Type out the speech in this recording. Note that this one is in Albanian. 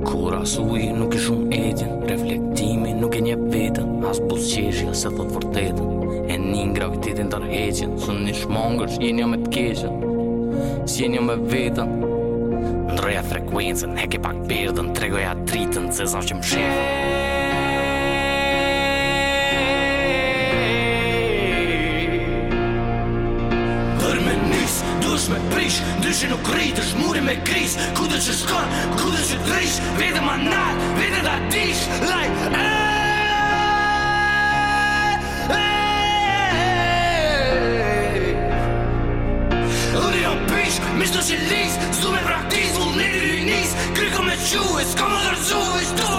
Kura suji nuk i shumë edjen, reflektimi nuk e njeh veten, as buzëqeshja se thot vërtetën. E nin gravitetin tërheqjen, sun një shmangësh, jenja me t'keqen, s'jenja me veten. Ndroja frekuencën, heke pak berdën, tregoja dritën, se zan që m'shefën. Dush me prish, ndryshe nuk rritësh, muri me kris. Kudo që shkon, kudo që t'rish, vete ma nat, vete ta dish. Uri jam pish, mishto që lis, s'du me praktis, vullneti rinis. Kryko me ques, s'ka më dërzues,